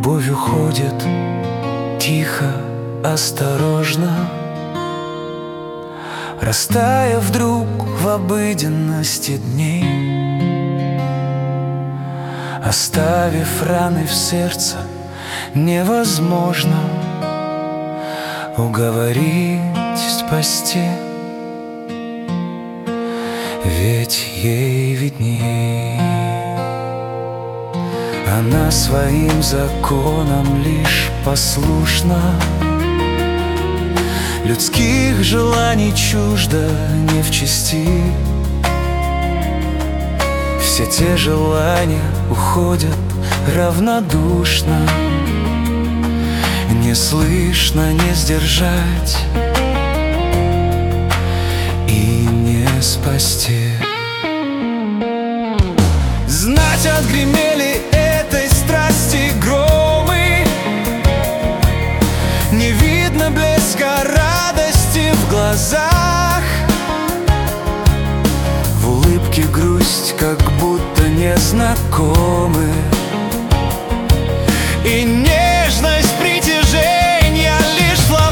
Любовь уходит тихо, осторожно, растая вдруг в обыденности дней, оставив раны в сердце, невозможно уговорить, спасти, ведь ей видней. Она своим законам лишь послушна, людских желаний чуждо не в чести. Все те желания уходят равнодушно, не слышно, не сдержать и не спасти. Знать, отгремели этой страсти громы, не видно блеска радости в глазах, в улыбке грусть, как будто незнакомы, и нежность притяжения лишь слова.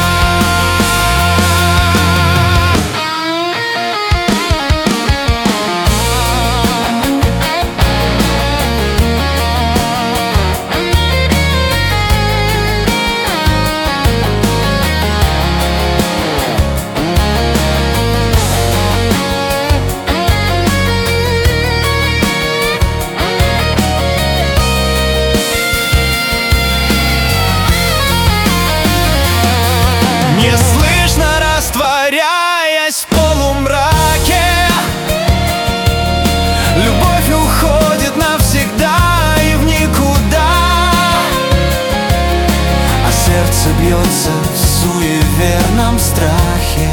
Неслышно растворяясь в полумраке, любовь уходит навсегда и в никуда, а сердце бьется в суеверном страхе.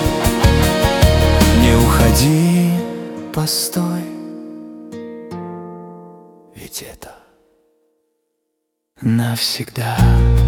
Не уходи, постой, ведь это навсегда.